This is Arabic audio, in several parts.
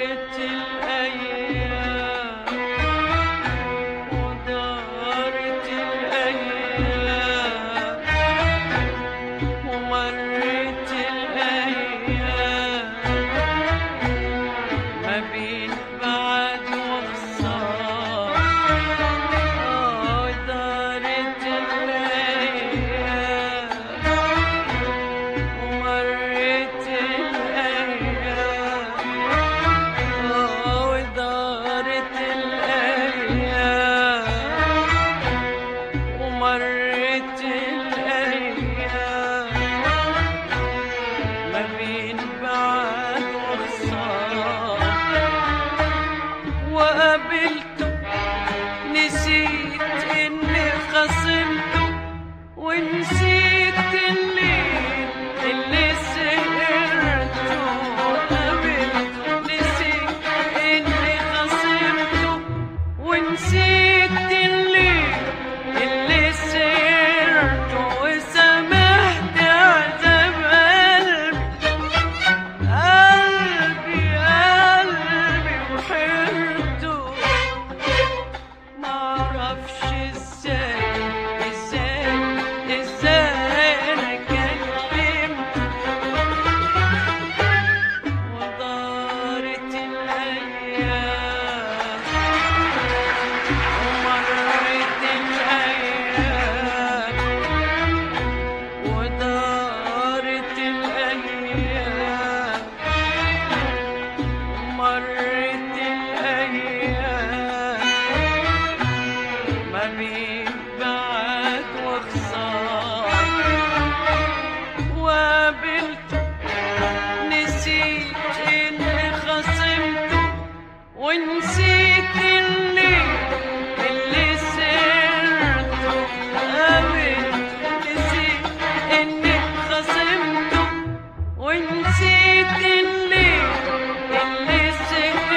ونسيت اللي سهرته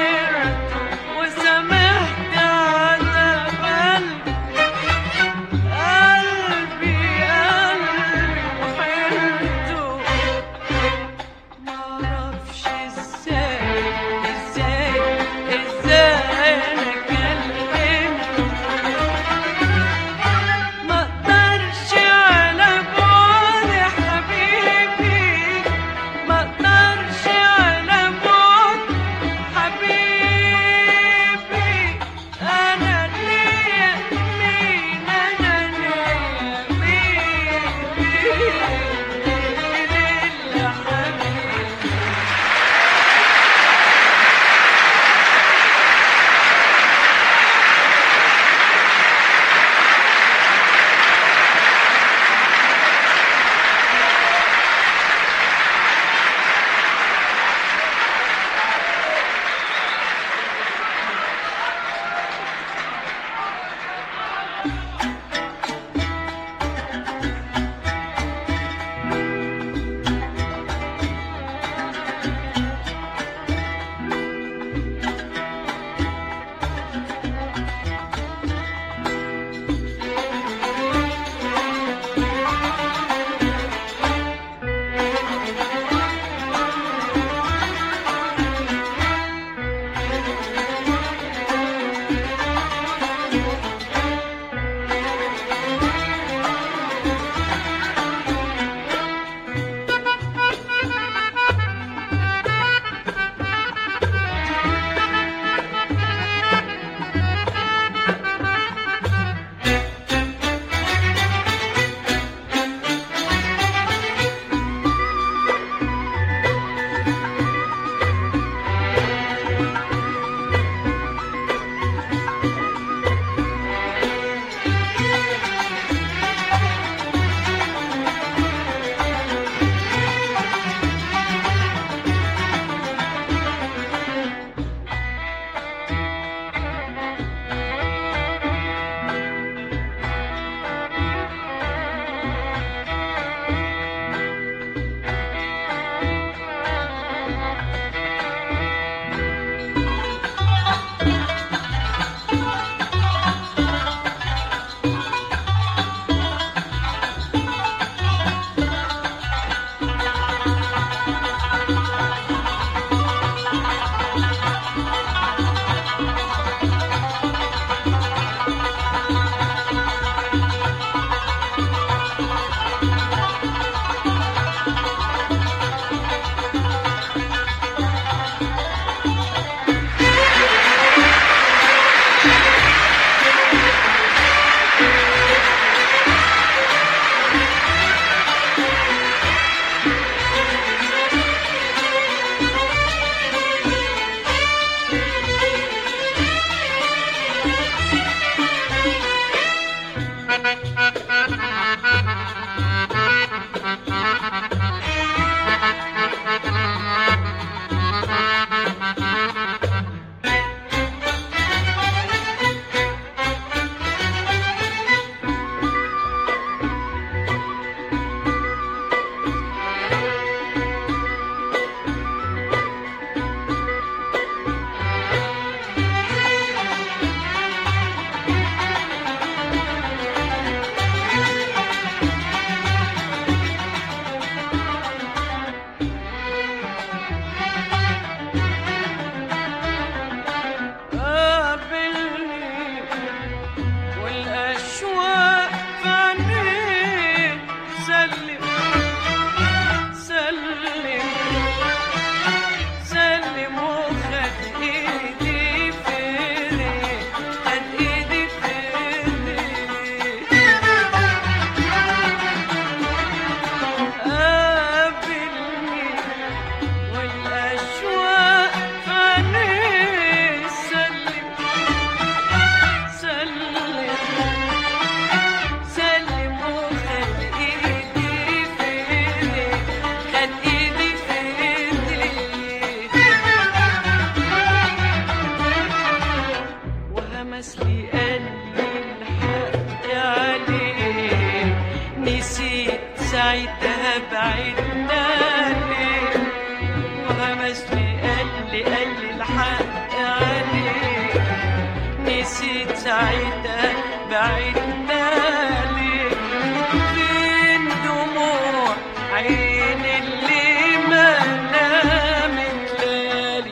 عليك، نسيت ساعتها بعدنا ليك. فين دموع عين اللي ما نامت ليالي،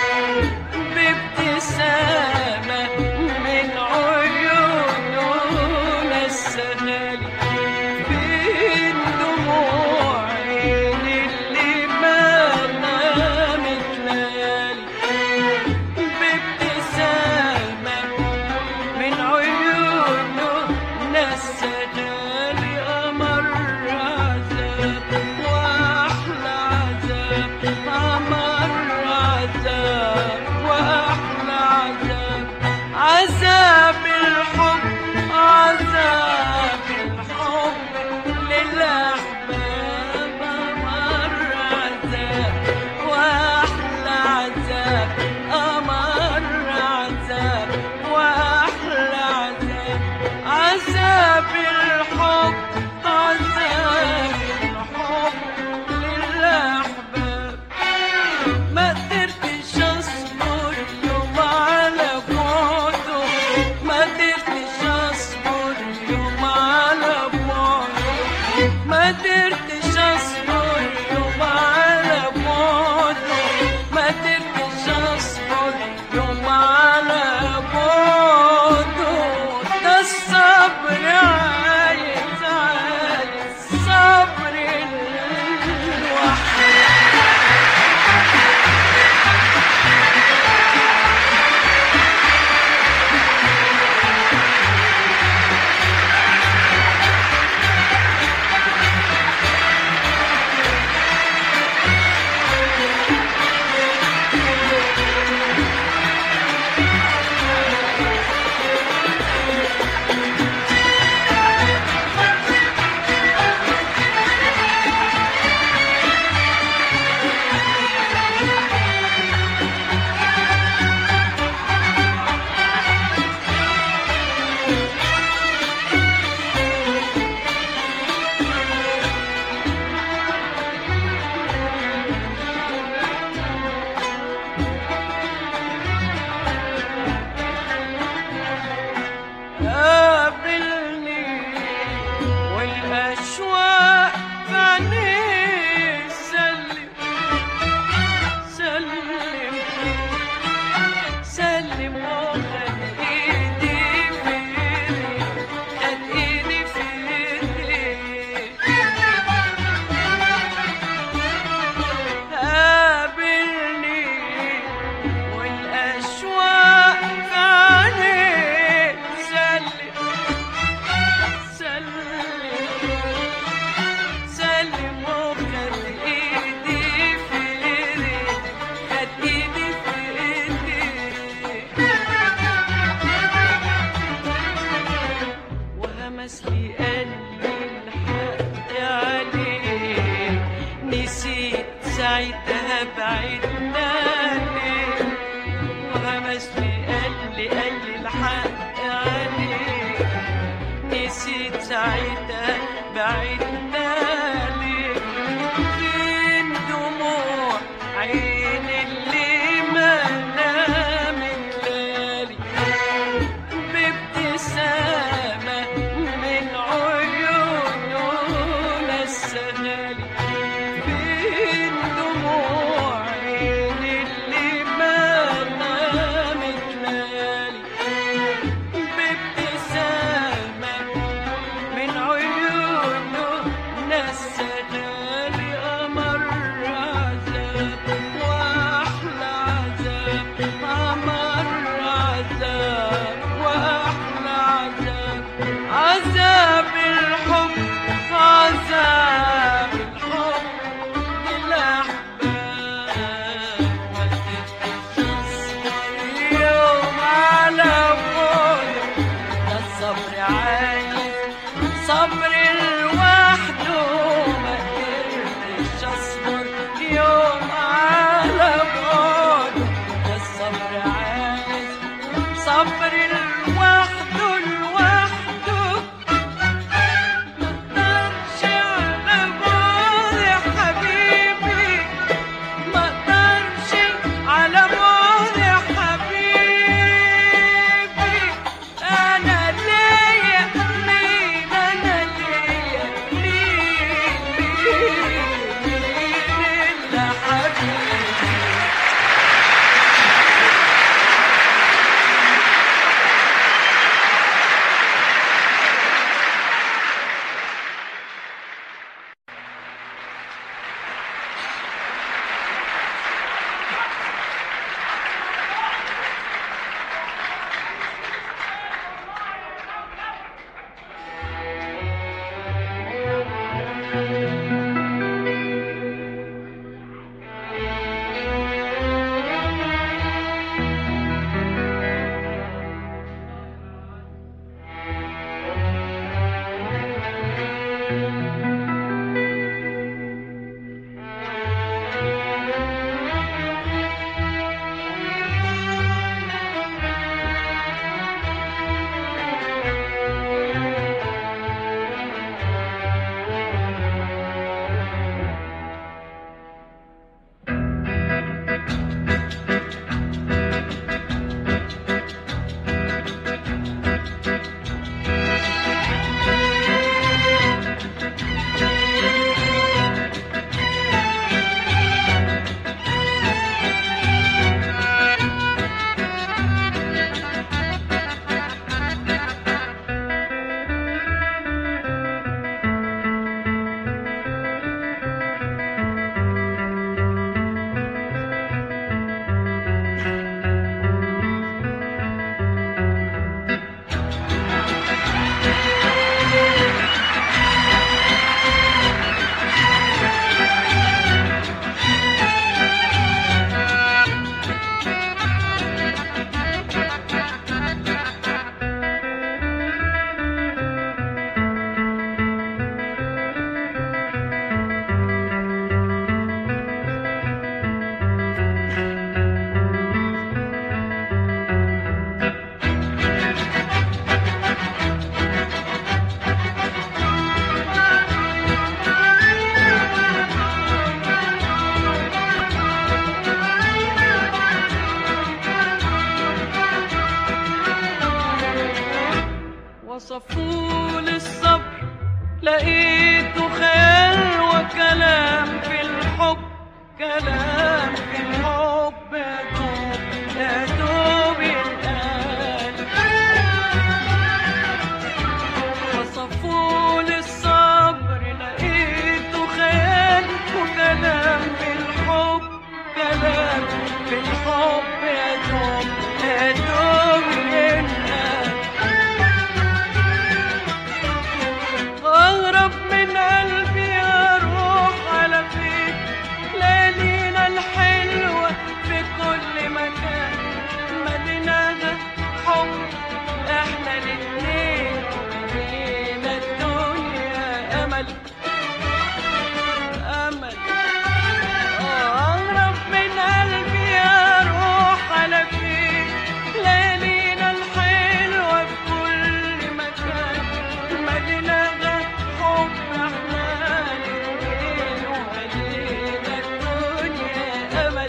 بابتسامة من عيونه نسهالي. فين دموع عين اللي ما نامت ليالي، بابتسامة من عيونه نسهالي. أمر عذاب وأحلى عذاب، أمر عذاب وأحلى عذاب، عذاب الحب، عذاب الحب للأحباب. أمر عذاب وأحلى عذاب، أمر عذاب وأحلى عذاب، عذاب الحب، عذاب الحب للأحباب. ما قدرتش أصبر يوم على بعده، ما قدرتش أصبر يوم على بعده، ما قدرتش أصبر يوم على بعده، ما قدرتش أصبر يوم على بعده. ده الصبر عايز صبر الوحيد. قابلني والأشواق في عينيه، سلم سلم سلم، وخد إيدي في إيدي، خد إيدي في إيدي. قابلني والأشواق في عينيه، سلم سلم سلم، وخد إيدي في إيدي، خد إيدي في إيدي. وهمس لي قلبي الحق عليك، نسيت ساعتها بعدنا ليك. وهمس لي قلبي الحق عليك، نسيت ساعتها بعدنا ليك. فين دموع عين اللي ما نامت ليالي، بابتسامة من عيونه نسهالي. فين دموع عين اللي ما نامت ليالي، بابتسامة من عيونه نسهالي. أمر عذاب وأحلى عذاب، أمر عذاب وأحلى عذاب، عذاب الحب، عذاب الحب للأحباب. ما قدرتش أصبر يوم على بعده، ده الصبر عايز صبر لوحده. ما قدرتش أصبر يوم على بعده، ده الصبر عايز صبر لوحده لوحده. مقدرش على بعد يا حبيبي، مقدرش على بعد يا حبيبي. وصفوا للصبر لقيته خيال وكلام في الحب، كلام في الحب يا دوب يا دوب ينقال. وصفوا للصبر لقيته خيال وكلام في الحب، كلام في الحب يا دوب يا دوب ينقال. أغرب من قلبي أروح على فيك، ليالينا الحلوة في كل مكان، مدينة حب احنا الاتنين، مدينة الدنيا أمل أمل. أغرب من قلبي أروح على فيك، ليالينا الحلوة في كل مكان، مدينة حب احنا الاتنين، ومدينة الدنيا أمل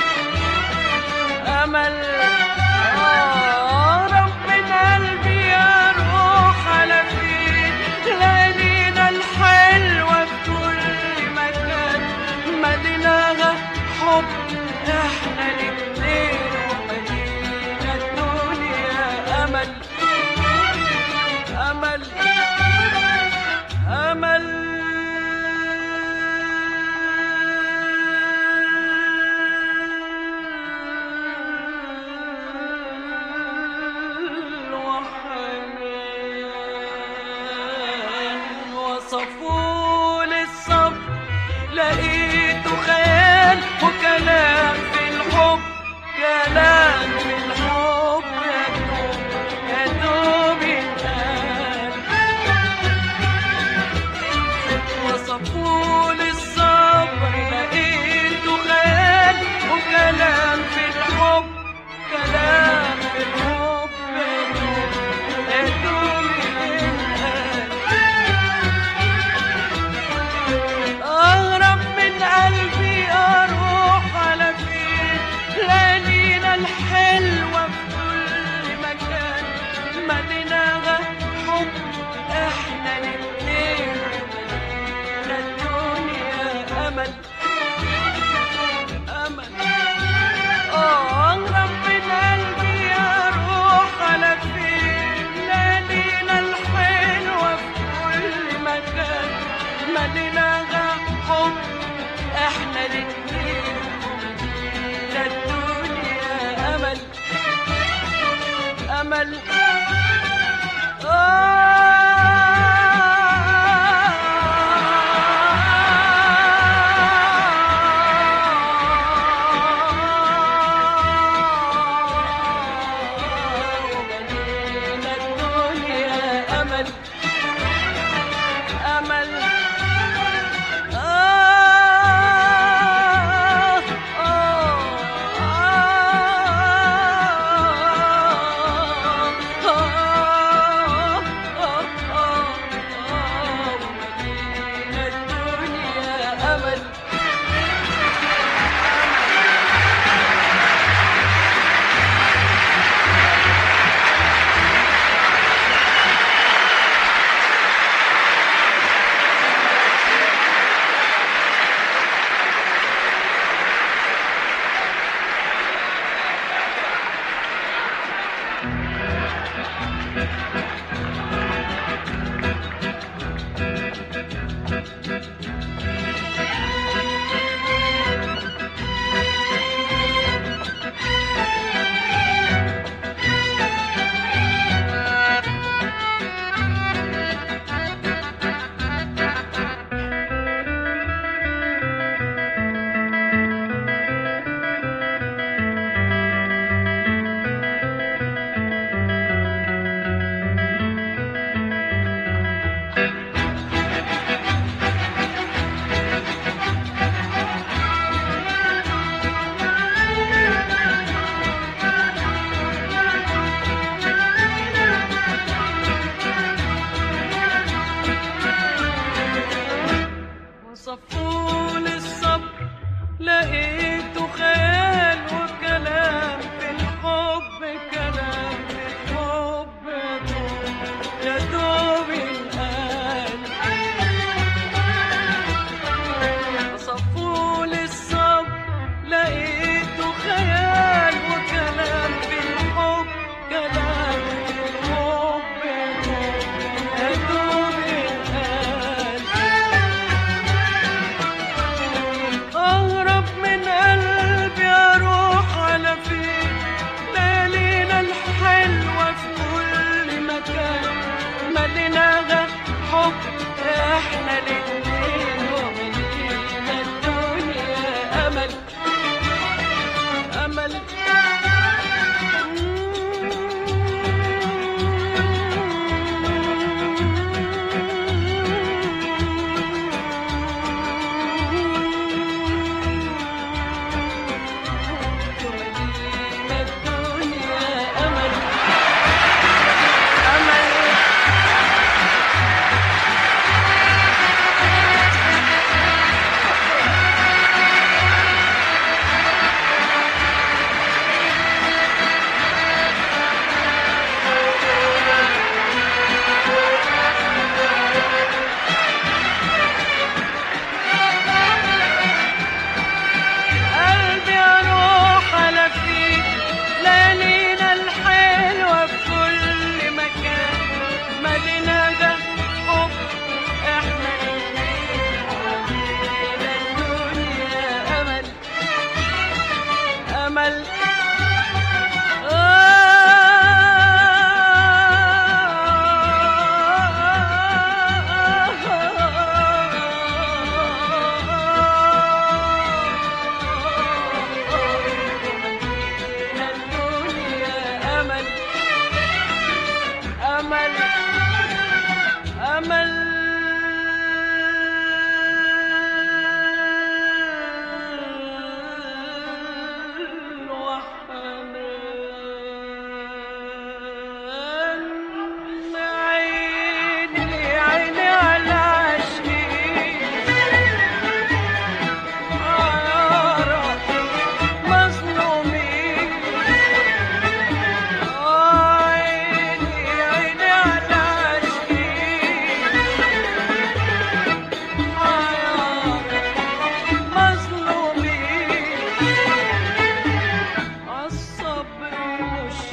أمل. أغرب من قلبي أروح على فيك، ليالينا الحلوة في كل مكان، مدينة حب احنا الاتنين، ومدينة الدنيا أمل أمل أمل. وصفوا للصبر لقيته خيال وكلام في الحب، كلام في الحب يا دوب يا دوب ينقال. وصفوا للصبر لقيته خيال وكلام في الحب، كلام في الحب يا دوب يا دوب ينقال. أغرب من قلبي أروح على فين، ليالينا الحلوة في كل مكان، مدينة حب احنا الاتنين، مدينة الدنيا أمل أمل. أغرب من قلبي أروح على فين، ليالينا الحلوة في كل مكان، مدينة حب احنا الاتنين، مدينة الدنيا أمل أمل. ومدينة الدنيا أمل أمل.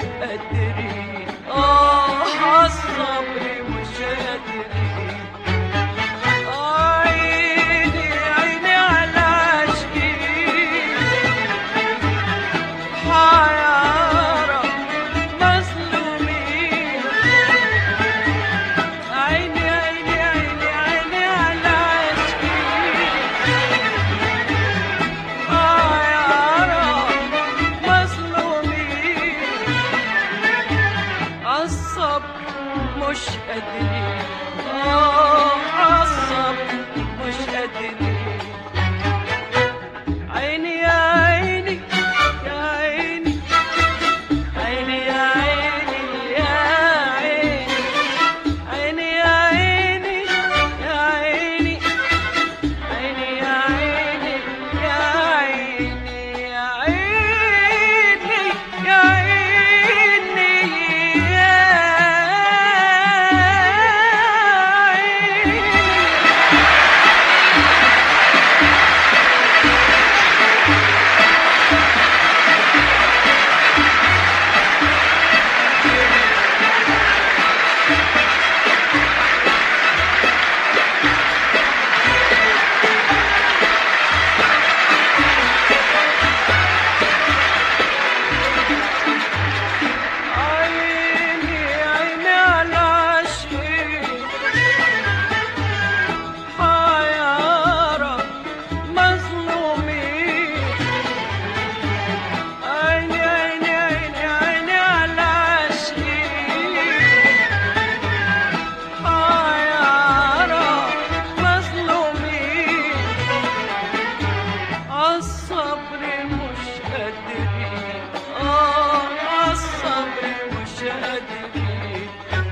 قادرين عالصبر مش قادرين. عيني عيني على عشقي حيارى مظلومين. عيني عيني عيني عيني على عشقي حيارى مظلومين. عالصبر مش قادرين عالصبر مش قادرين. عيني يا عيني يا عيني عيني يا عيني يا عيني عيني يا عيني يا عيني عيني يا عيني يا عيني يا عيني يا عيني يا عيني عيني على عشقي حيارى مظلومين. عيني عيني عيني عيني على عشقي حيارى مظلومين. عالصبر مش قادرين عالصبر مش قادرين.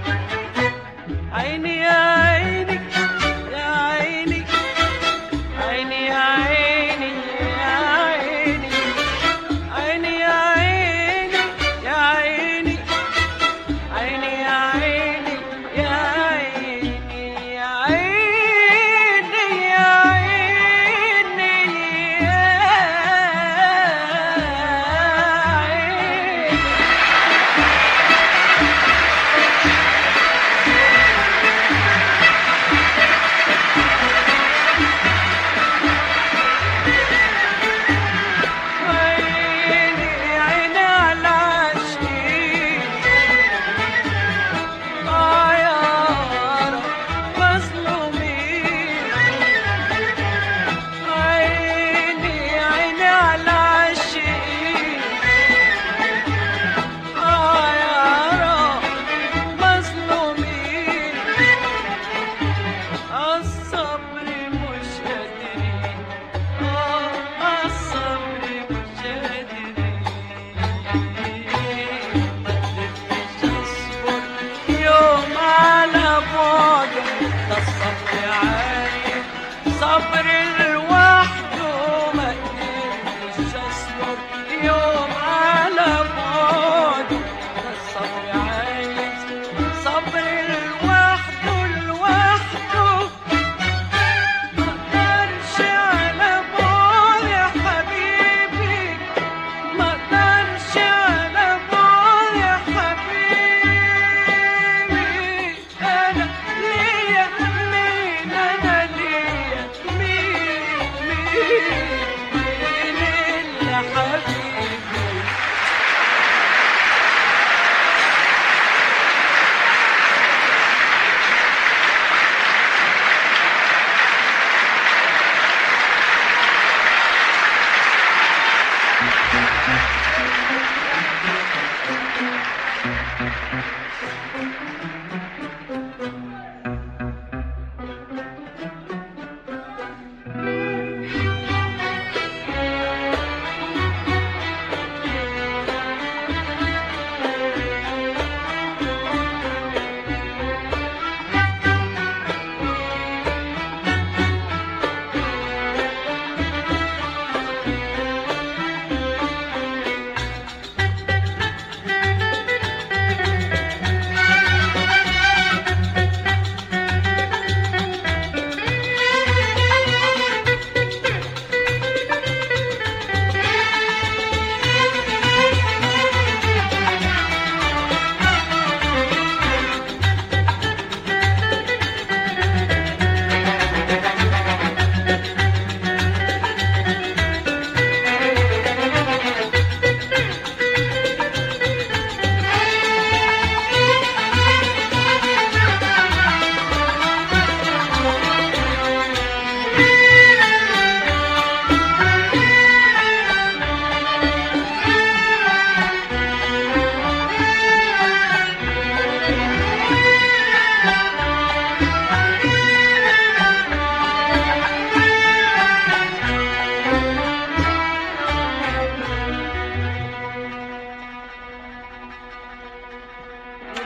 عيني يا عيني يا عيني عيني يا عيني يا عيني عيني يا عيني يا عيني عيني يا عيني يا عيني يا عيني يا عيني يا عيني.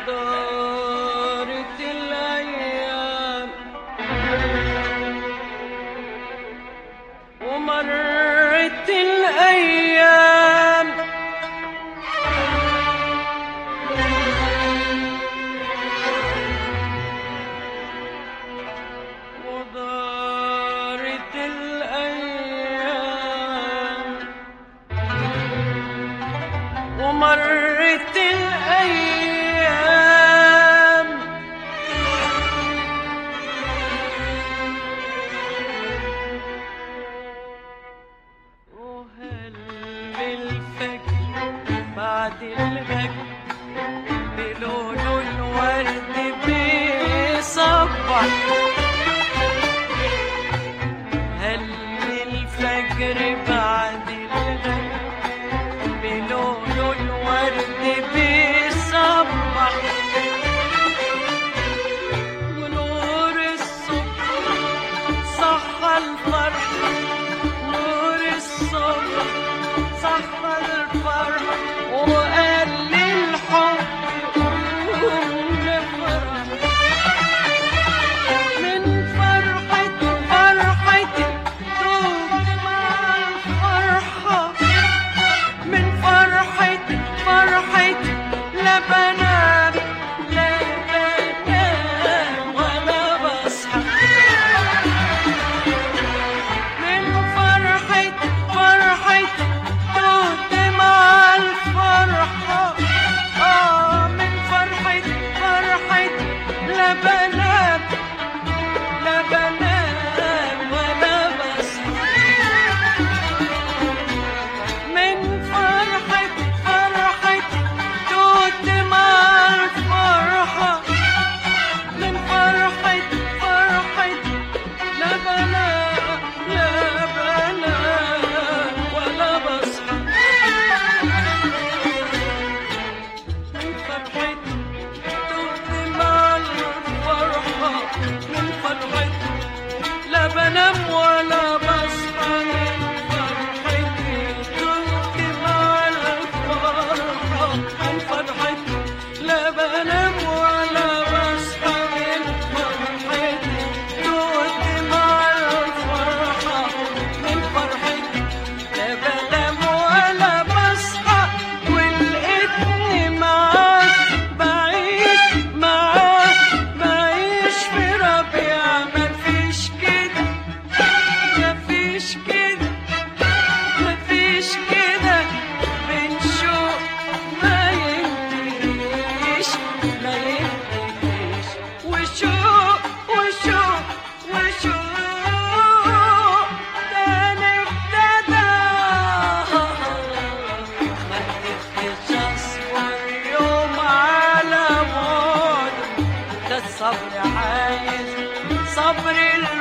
ودارت الأيام ومرت الأيام ودارت الأيام ومرت الأيام وهل الفجر بعد الهجر بلون الورد بيصبح هل الفجر بعد الهجر بلون الورد بيصبح ونور الصبح صحى الفرح نور الصبح صحى الفرح وقال للحب قوم نفرح من فرحتي فرحتي دوب مع الفرحة من فرحتي فرحتي لا بنام لا بنام ولا بصحى من فرحتي فرحتي دوب مع الفرحة من فرحتي فرحتي لا بنام لا بنام ولا بصحى من فرحتي فرحتي دوت مع الفرحة من فرحتي فرحتي لا بنام لا بنام ولا بصحى من فرحتي دوت مع الفرحة من فرحتي لا بنام ولا بصحى من فرحتي دوت مع الفرحة من فرحتي لا بنام ولا بصحى من فرحتي دوت مع الفرحة من فرحتي لا بنام ولا بصحى ولقيتني معاك بعيش معاك بعيش في ربيع مفيش كده مفيش كده مفيش كده بنشوق ما ينتهيش ما ينتهيش وشوق وشوق وشوق تاني ابتدى ما قدرتش اصبر يوم على موت ده الصبر عايز صبر